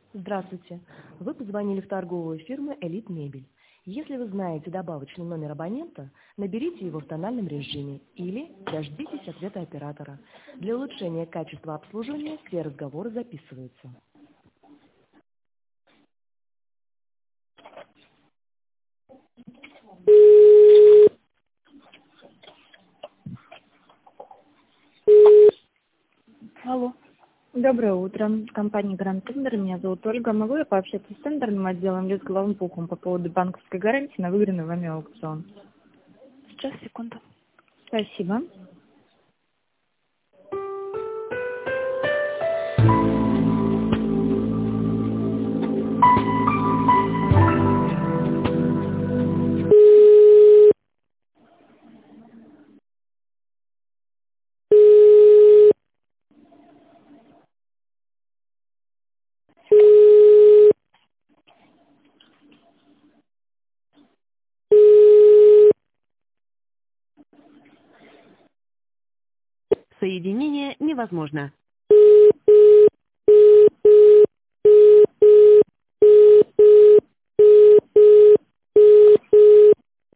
Здравствуйте. Вы позвонили в торговую фирму «Элит Мебель». Если вы знаете добавочный номер абонента, наберите его в тональном режиме или дождитесь ответа оператора. Для улучшения качества обслуживания все разговоры записываются. Алло. Доброе утро. Компания Гранд Тендер. Меня зовут Ольга. Могу я пообщаться с тендерным отделом или с головным пухом по поводу банковской гарантии на выигранный вами аукцион? Сейчас, секунду. Спасибо. Соединение невозможно.